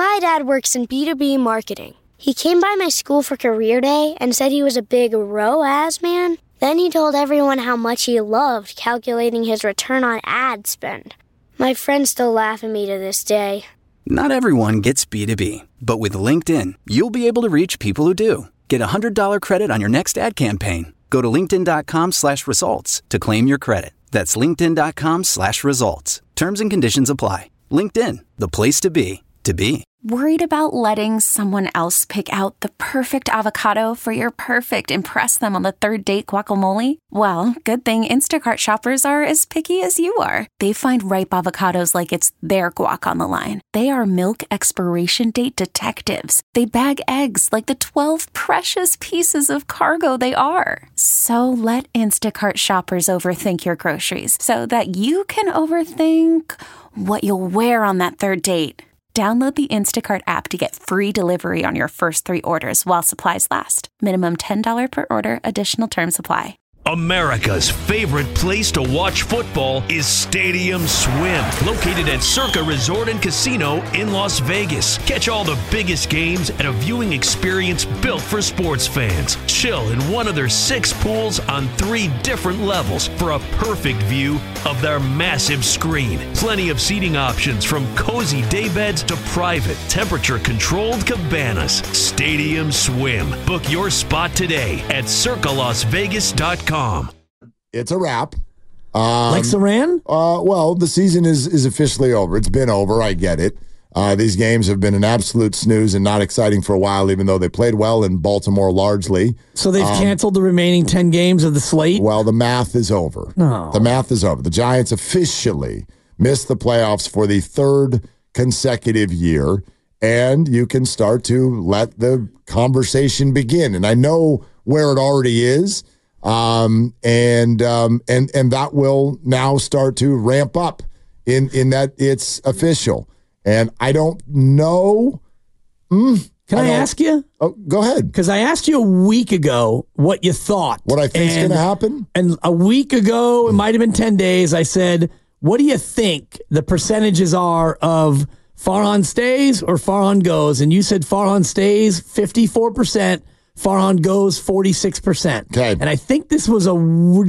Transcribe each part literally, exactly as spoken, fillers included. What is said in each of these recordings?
My dad works in B two B marketing. He came by my school for career day and said he was a big R O A S man. Then he told everyone how much he loved calculating his return on ad spend. My friends still laugh at me to this day. Not everyone gets B two B, but with LinkedIn, you'll be able to reach people who do. Get a one hundred dollars credit on your next ad campaign. Go to linkedin.com slash results to claim your credit. That's linkedin.com slash results. Terms and conditions apply. LinkedIn, the place to be, to be. Worried about letting someone else pick out the perfect avocado for your perfect impress them on the third date guacamole? Well, good thing Instacart shoppers are as picky as you are. They find ripe avocados like it's their guac on the line. They are milk expiration date detectives. They bag eggs like the twelve precious pieces of cargo they are. So let Instacart shoppers overthink your groceries so that you can overthink what you'll wear on that third date. Download the Instacart app to get free delivery on your first three orders while supplies last. Minimum ten dollars per order. Additional terms apply. America's favorite place to watch football is Stadium Swim, located at Circa Resort and Casino in Las Vegas. Catch all the biggest games at a viewing experience built for sports fans. Chill in one of their six pools on three different levels for a perfect view of their massive screen. Plenty of seating options from cozy daybeds to private, temperature-controlled cabanas. Stadium Swim. Book your spot today at circa las vegas dot com. It's a wrap. Um, like Saran? Uh, well, the season is is officially over. It's been over. I get it. Uh, these games have been an absolute snooze and not exciting for a while, even though they played well in Baltimore largely. So they've um, canceled the remaining ten games of the slate? Well, the math is over. No. The math is over. The Giants officially missed the playoffs for the third consecutive year, and you can start to let the conversation begin. And I know where it already is. Um, and, um, and, and that will now start to ramp up in, in that it's official. And I don't know. Mm, Can I, I ask you? Oh, go ahead. Because I asked you a week ago what you thought. What I think is going to happen? And a week ago, it might have been ten days, I said, what do you think the percentages are of Farhan stays or Farhan goes? And you said Farhan stays fifty-four percent. Farhan goes forty-six percent. Okay. And I think this was a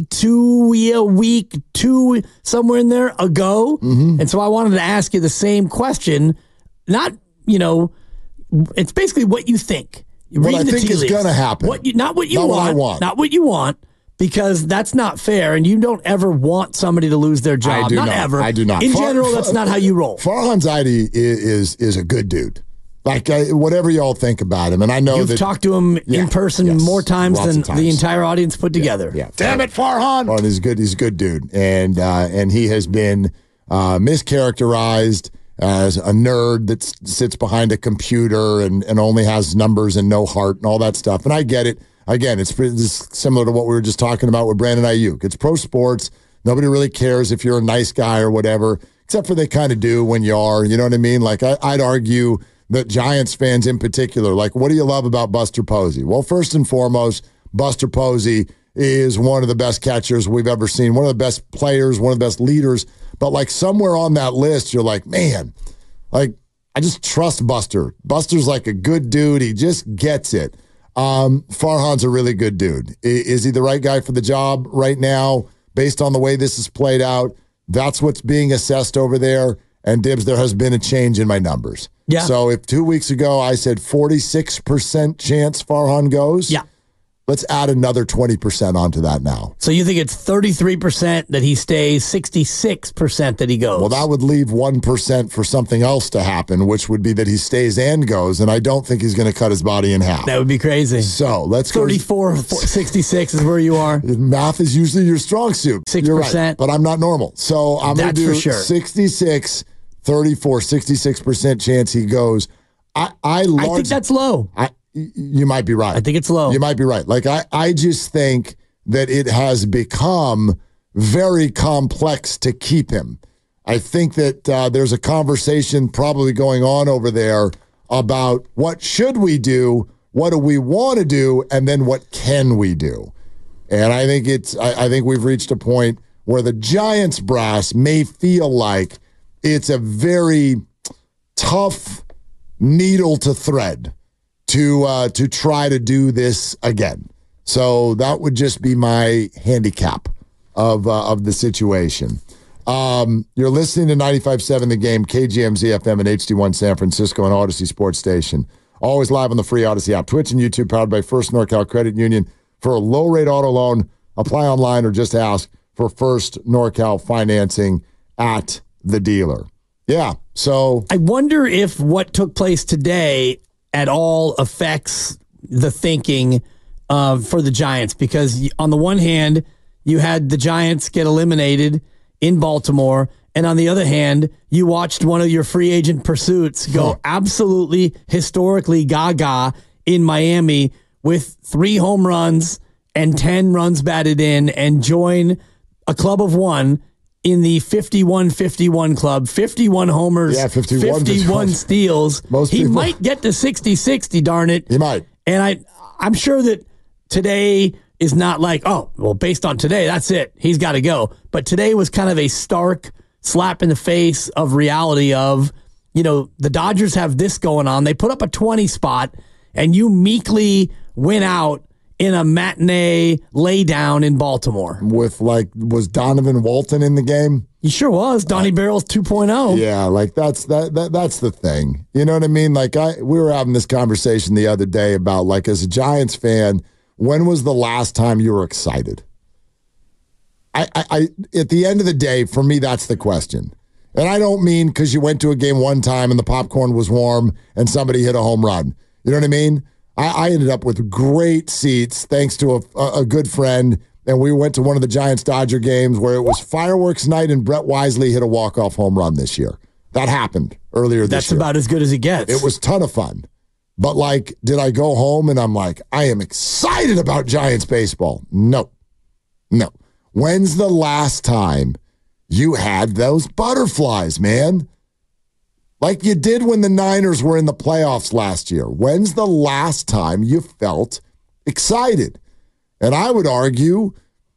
two a week, two somewhere in there ago. Mm-hmm. And so I wanted to ask you the same question. Not, you know, it's basically what you think. What I think is going to happen. What you, not what you not want. What I want. Not what you want. Because that's not fair, and you don't ever want somebody to lose their job. I do not, not ever. I do not. In Far, general, that's not how you roll. Farhan Zaidi is, is is a good dude. Like, I, whatever y'all think about him, and I know You've that... talked to him yeah, in person yes, more times than times. the entire audience put together. Yeah, yeah. Damn it, Farhan! Farhan is good. He's a good dude, and uh, and he has been uh, mischaracterized as a nerd that s- sits behind a computer and, and only has numbers and no heart and all that stuff. And I get it. Again, it's, it's similar to what we were just talking about with Brandon Ayuk. It's pro sports. Nobody really cares if you're a nice guy or whatever, except for they kind of do when you are. You know what I mean? Like, I, I'd argue that Giants fans in particular, like, what do you love about Buster Posey? Well, first and foremost, Buster Posey is one of the best catchers we've ever seen, one of the best players, one of the best leaders. But, like, somewhere on that list, you're like, man, like, I just trust Buster. Buster's like a good dude. He just gets it. Um, Farhan's a really good dude. Is he the right guy for the job right now based on the way this is played out? That's what's being assessed over there. And Dibs, there has been a change in my numbers. Yeah. So if two weeks ago I said forty-six percent chance Farhan goes, yeah. Let's add another twenty percent onto that now. So you think it's thirty-three percent that he stays, sixty-six percent that he goes. Well, that would leave one percent for something else to happen, which would be that he stays and goes, and I don't think he's going to cut his body in half. That would be crazy. So let's go. thirty-four, sixty-six is where you are. Math is usually your strong suit. six percent. You're right, but I'm not normal. So I'm going to do for sure. sixty-six, thirty-four, sixty-six percent chance he goes. I, I, large, I think that's low. I, You might be right. I think it's low. You might be right. Like, I, I just think that it has become very complex to keep him. I think that uh, there's a conversation probably going on over there about what should we do, what do we want to do, and then what can we do. And I think it's. I, I think we've reached a point where the Giants brass may feel like it's a very tough needle to thread to uh, to try to do this again. So that would just be my handicap of uh, of the situation. Um, you're listening to ninety-five point seven The Game, K G M Z F M and H D one San Francisco and Odyssey Sports Station. Always live on the free Odyssey app, Twitch and YouTube, powered by First NorCal Credit Union. For a low-rate auto loan, apply online or just ask for First NorCal financing at the dealer. Yeah, so I wonder if what took place today at all affects the thinking uh, for the Giants, because on the one hand, you had the Giants get eliminated in Baltimore, and on the other hand, you watched one of your free agent pursuits go oh. absolutely historically gaga in Miami with three home runs and ten runs batted in and join a club of one in the fifty-one fifty-one club, fifty-one homers, yeah, fifty-one, fifty-one steals. Most he people. might get to sixty sixty, darn it. He might. And I, I'm sure that today is not like, oh, well, based on today, that's it. He's got to go. But today was kind of a stark slap in the face of reality of, you know, the Dodgers have this going on. They put up a twenty spot, and you meekly win out in a matinee laydown in Baltimore. With, like, was Donovan Walton in the game? He sure was. Donnie uh, Barrels two point oh. Yeah, like, that's that, that that's the thing. You know what I mean? Like, I we were having this conversation the other day about, like, as a Giants fan, when was the last time you were excited? I, I, I at the end of the day, for me, that's the question. And I don't mean because you went to a game one time and the popcorn was warm and somebody hit a home run. You know what I mean? I, I ended up with great seats thanks to a, a, a good friend, and we went to one of the Giants-Dodger games where it was fireworks night and Brett Wisely hit a walk-off home run this year. That happened earlier this That's year. That's about as good as it gets. It was a ton of fun. But, like, did I go home and I'm like, I am excited about Giants baseball? No. No. When's the last time you had those butterflies, man? Like you did when the Niners were in the playoffs last year. When's the last time you felt excited? And I would argue,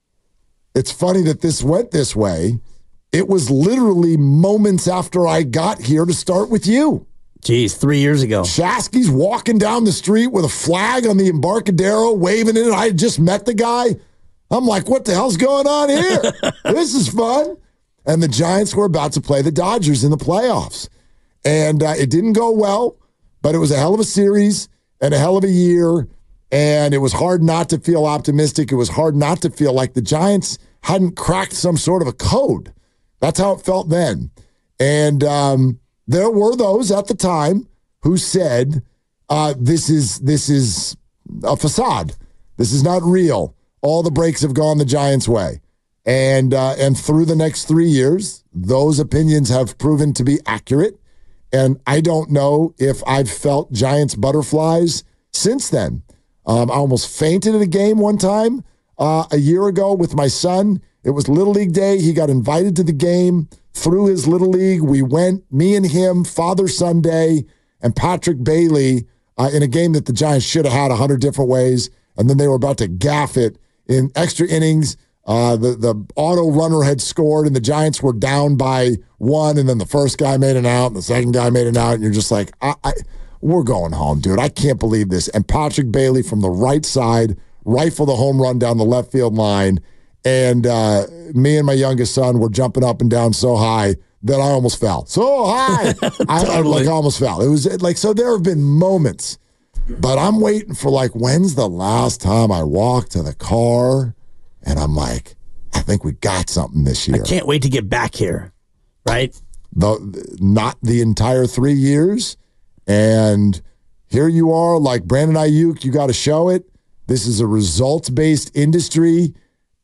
it's funny that this went this way. It was literally moments after I got here to start with you. Geez, three years ago. Shasky's walking down the street with a flag on the Embarcadero, waving it. I had just met the guy. I'm like, what the hell's going on here? This is fun. And the Giants were about to play the Dodgers in the playoffs. And uh, it didn't go well, but it was a hell of a series and a hell of a year. And it was hard not to feel optimistic. It was hard not to feel like the Giants hadn't cracked some sort of a code. That's how it felt then. And um, there were those at the time who said, uh, this is this is a facade. This is not real. All the breaks have gone the Giants' way. And uh, and through the next three years, those opinions have proven to be accurate. And I don't know if I've felt Giants butterflies since then. Um, I almost fainted at a game one time uh, a year ago with my son. It was Little League Day. He got invited to the game through his Little League. We went, me and him, Father-Son Day, and Patrick Bailey uh, in a game that the Giants should have had a hundred different ways. And then they were about to gaff it in extra innings. Uh, the, the auto runner had scored, and the Giants were down by one, and then the first guy made an out, and the second guy made an out, and you're just like, I, I, we're going home, dude. I can't believe this. And Patrick Bailey from the right side rifled a home run down the left field line, and uh, me and my youngest son were jumping up and down so high that I almost fell. So high! I, I like I almost fell. It was like, so there have been moments, but I'm waiting for, like, when's the last time I walked to the car and I'm like, I think we got something this year. I can't wait to get back here, right? The, not the entire three years. And here you are, like Brandon Ayuk, you got to show it. This is a results-based industry,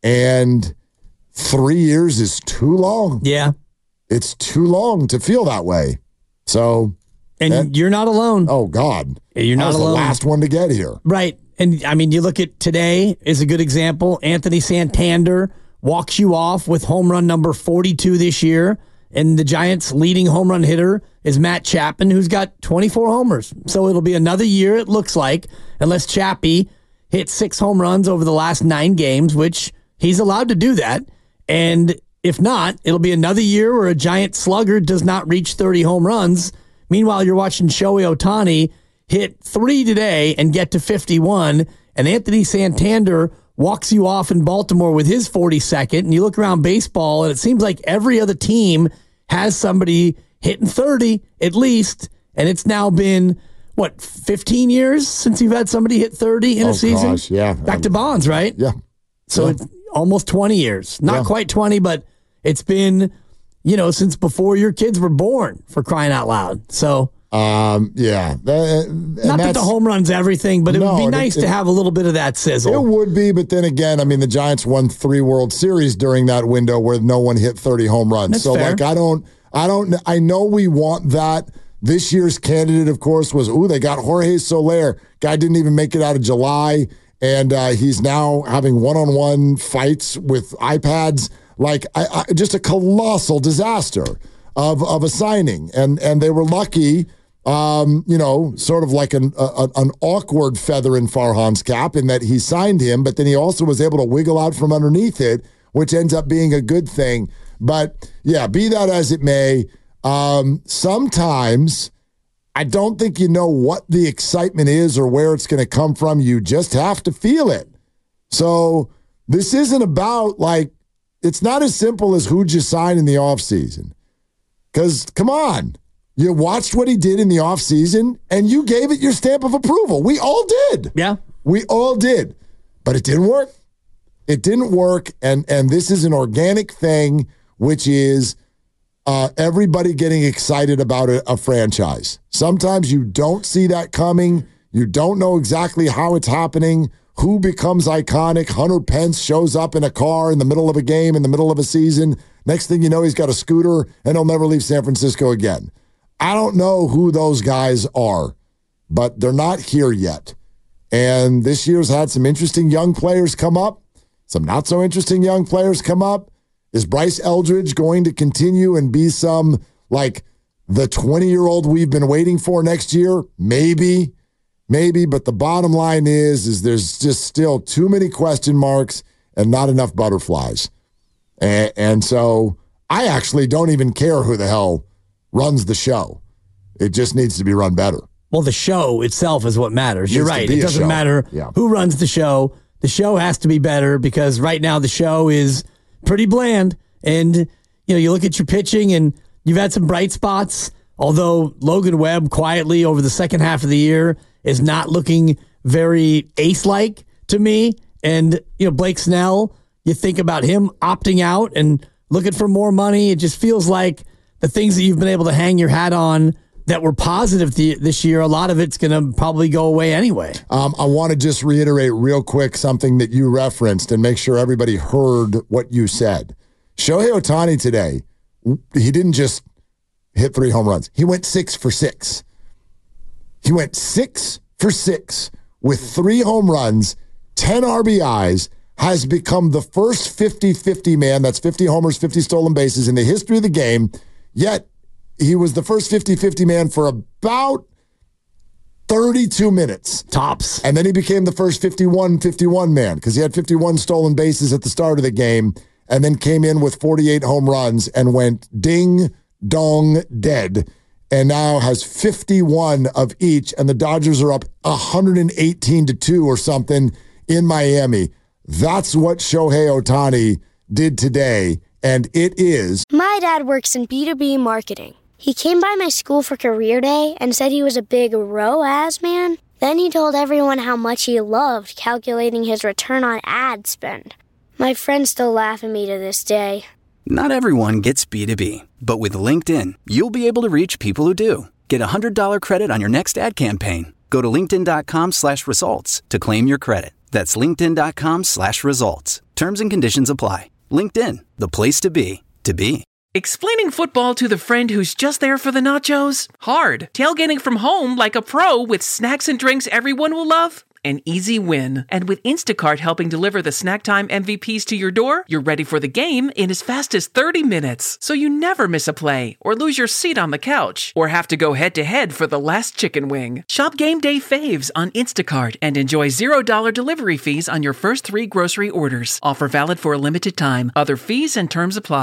and three years is too long. Yeah. It's too long to feel that way. So. And that, you're not alone. Oh, God. You're not I was alone. the last one to get here. Right. And, I mean, you look at today is a good example. Anthony Santander walks you off with home run number forty-two this year. And the Giants' leading home run hitter is Matt Chapman, who's got twenty-four homers. So it'll be another year, it looks like, unless Chappie hits six home runs over the last nine games, which he's allowed to do that. And if not, it'll be another year where a Giant slugger does not reach thirty home runs Meanwhile, you're watching Shohei Ohtani hit three today and get to fifty-one, and Anthony Santander walks you off in Baltimore with his forty-second, and you look around baseball, and it seems like every other team has somebody hitting thirty at least, and it's now been, what, fifteen years since you've had somebody hit thirty in oh, a season? Gosh, yeah. Back to Bonds, right? Yeah. So yeah. it's almost twenty years. Not yeah. quite twenty, but it's been, you know, since before your kids were born, for crying out loud. So... Um. Yeah. That, Not that the home run's everything, but it no, would be nice it, to have a little bit of that sizzle. It would be, but then again, I mean, the Giants won three World Series during that window where no one hit thirty home runs. That's so, fair. like, I don't, I don't, I know we want that. This year's candidate, of course, was ooh, they got Jorge Soler. Guy didn't even make it out of July, and uh, he's now having one-on-one fights with iPads. Like, I, I, just a colossal disaster of of a signing, and and they were lucky. Um, you know, sort of like an a, an awkward feather in Farhan's cap in that he signed him, but then he also was able to wiggle out from underneath it, which ends up being a good thing. But yeah, be that as it may, um, sometimes I don't think you know what the excitement is or where it's going to come from. You just have to feel it. So this isn't about like, it's not as simple as who'd you sign in the offseason. Because come on. You watched what he did in the offseason, and you gave it your stamp of approval. We all did. Yeah. We all did. But it didn't work. It didn't work, and, and this is an organic thing, which is uh, everybody getting excited about a, a franchise. Sometimes you don't see that coming. You don't know exactly how it's happening, who becomes iconic. Hunter Pence shows up in a car in the middle of a game, in the middle of a season. Next thing you know, he's got a scooter, and he'll never leave San Francisco again. I don't know who those guys are, but they're not here yet. And this year's had some interesting young players come up, some not so interesting young players come up. Is Bryce Eldridge going to continue and be some, like, the twenty-year-old we've been waiting for next year? Maybe, maybe. But the bottom line is, is there's just still too many question marks and not enough butterflies. And, and so I actually don't even care who the hell runs the show. It just needs to be run better. Well, the show itself is what matters. You're right. It doesn't matter yeah. who runs the show. The show has to be better because right now the show is pretty bland. And, you know, you look at your pitching and you've had some bright spots, although Logan Webb quietly over the second half of the year is not looking very ace-like to me. And, you know, Blake Snell, you think about him opting out and looking for more money. It just feels like the things that you've been able to hang your hat on that were positive th- this year, a lot of it's going to probably go away anyway. Um, I want to just reiterate real quick something that you referenced and make sure everybody heard what you said. Shohei Ohtani today, he didn't just hit three home runs. He went six for six. He went six for six with three home runs, ten R B Is, has become the first fifty-fifty man, that's fifty homers, fifty stolen bases in the history of the game. Yet, he was the first fifty-fifty man for about thirty-two minutes. Tops. And then he became the first fifty-one fifty-one man because he had fifty-one stolen bases at the start of the game and then came in with forty-eight home runs and went ding, dong, dead. And now has fifty-one of each. And the Dodgers are up one hundred eighteen to two or something in Miami. That's what Shohei Ohtani did today. And it is. My dad works in B two B marketing. He came by my school for career day and said he was a big R O A S man. Then he told everyone how much he loved calculating his return on ad spend. My friends still laugh at me to this day. Not everyone gets B two B, but with LinkedIn, you'll be able to reach people who do. Get a one hundred dollars credit on your next ad campaign. Go to linkedin.com slash results to claim your credit. That's linkedin.com slash results. Terms and conditions apply. LinkedIn, the place to be, to be. Explaining football to the friend who's just there for the nachos? Hard. Tailgating from home like a pro with snacks and drinks everyone will love? An easy win. And with Instacart helping deliver the snack time M V Ps to your door, you're ready for the game in as fast as thirty minutes. So you never miss a play, or lose your seat on the couch, or have to go head-to-head for the last chicken wing. Shop Game Day Faves on Instacart and enjoy zero dollars delivery fees on your first three grocery orders. Offer valid for a limited time. Other fees and terms apply.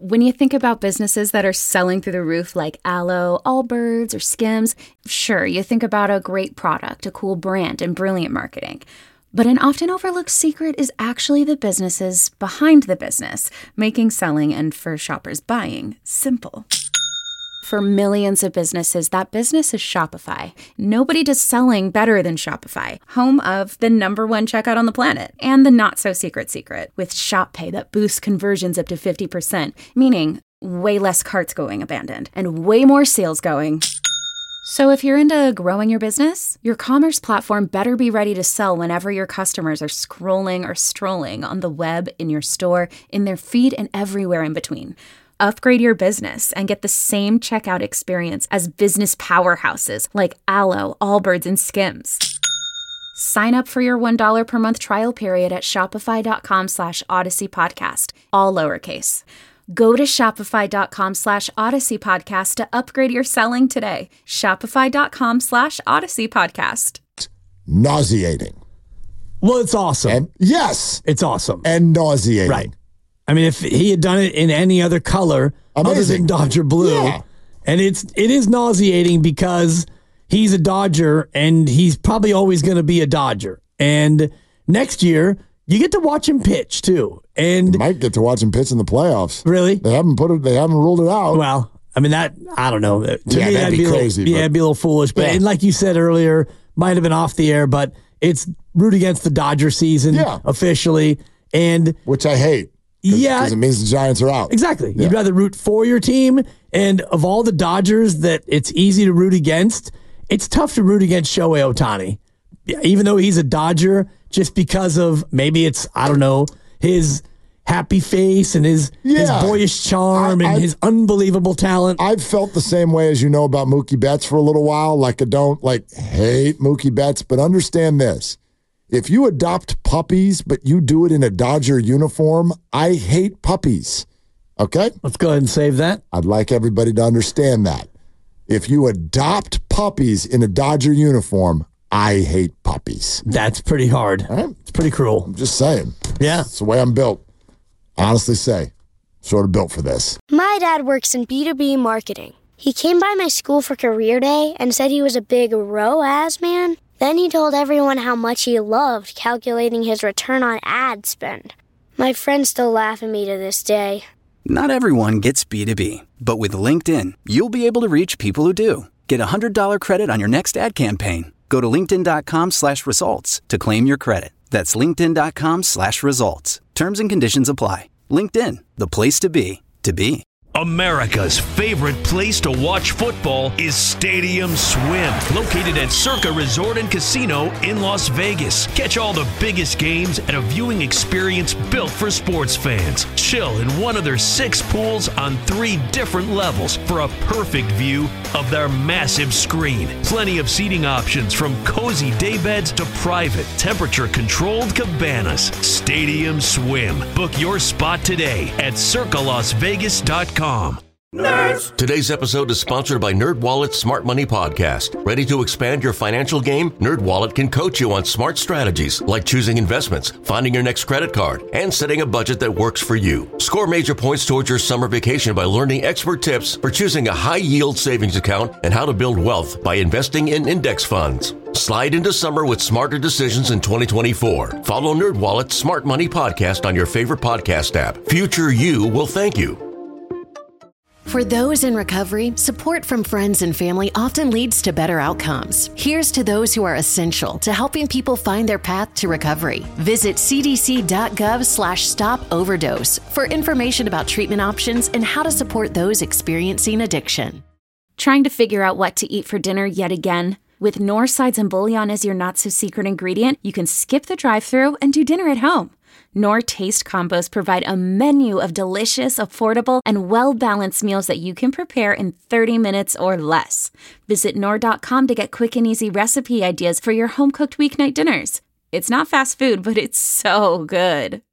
When you think about businesses that are selling through the roof like Aloe, Allbirds, or Skims, sure, you think about a great product, a cool brand, and brilliant marketing. But an often overlooked secret is actually the businesses behind the business, making selling and for shoppers buying simple. For millions of businesses, that business is Shopify. Nobody does selling better than Shopify, home of the number one checkout on the planet and the not-so-secret secret with Shop Pay that boosts conversions up to fifty percent, meaning way less carts going abandoned and way more sales going. So if you're into growing your business, your commerce platform better be ready to sell whenever your customers are scrolling or strolling on the web, in your store, in their feed, and everywhere in between. Upgrade your business and get the same checkout experience as business powerhouses like Aloe, Allbirds, and Skims. Sign up for your one dollar per month trial period at shopify.com slash Odyssey Podcast, all lowercase. Go to shopify.com slash Odyssey Podcast to upgrade your selling today. Shopify.com slash Odyssey Podcast. Nauseating. Well, it's awesome. And, yes. It's awesome. And nauseating. Right. I mean, if he had done it in any other color Amazing. Other than Dodger blue, yeah. and it's it is nauseating because he's a Dodger and he's probably always going to be a Dodger. And next year, you get to watch him pitch too. And you might get to watch him pitch in the playoffs. Really? They haven't put it. They haven't ruled it out. Well, I mean that. I don't know. To yeah, me, that'd, that'd be, be crazy. A little, yeah, it'd be a little foolish. But yeah. and like you said earlier, might have been off the air, but it's root against the Dodger season yeah. officially, and which I hate. Cause, yeah, because it means the Giants are out. Exactly. Yeah. You'd rather root for your team, and of all the Dodgers that it's easy to root against, it's tough to root against Shohei Ohtani, even though he's a Dodger. Just because of maybe it's I don't know his happy face and his yeah. his boyish charm I, and I, his unbelievable talent. I've felt the same way as you know about Mookie Betts for a little while. Like I don't like hate Mookie Betts, but understand this. If you adopt puppies, but you do it in a Dodger uniform, I hate puppies. Okay? Let's go ahead and save that. I'd like everybody to understand that. If you adopt puppies in a Dodger uniform, I hate puppies. That's pretty hard. Right? It's pretty cruel. I'm just saying. Yeah. It's the way I'm built. Honestly say, sort of built for this. My dad works in B two B marketing. He came by my school for career day and said he was a big R O A S man. Then he told everyone how much he loved calculating his return on ad spend. My friends still laugh at me to this day. Not everyone gets B two B, but with LinkedIn, you'll be able to reach people who do. Get a one hundred dollars credit on your next ad campaign. Go to linkedin.com slash results to claim your credit. That's linkedin.com slash results. Terms and conditions apply. LinkedIn, the place to be, to be. America's favorite place to watch football is Stadium Swim, located at Circa Resort and Casino in Las Vegas. Catch all the biggest games at a viewing experience built for sports fans. Chill in one of their six pools on three different levels for a perfect view of their massive screen. Plenty of seating options from cozy daybeds to private, temperature-controlled cabanas. Stadium Swim. Book your spot today at circa las vegas dot com. Nerds. Today's episode is sponsored by NerdWallet's Smart Money Podcast. Ready to expand your financial game? NerdWallet can coach you on smart strategies like choosing investments, finding your next credit card, and setting a budget that works for you. Score major points towards your summer vacation by learning expert tips for choosing a high-yield savings account and how to build wealth by investing in index funds. Slide into summer with smarter decisions in twenty twenty-four. Follow NerdWallet's Smart Money Podcast on your favorite podcast app. Future you will thank you. For those in recovery, support from friends and family often leads to better outcomes. Here's to those who are essential to helping people find their path to recovery. Visit cdc.gov slash stop overdose for information about treatment options and how to support those experiencing addiction. Trying to figure out what to eat for dinner yet again? With Knorr sides and bouillon as your not-so-secret ingredient, you can skip the drive-thru and do dinner at home. Knorr Taste Combos provide a menu of delicious, affordable, and well-balanced meals that you can prepare in thirty minutes or less. Visit Knorr dot com to get quick and easy recipe ideas for your home-cooked weeknight dinners. It's not fast food, but it's so good.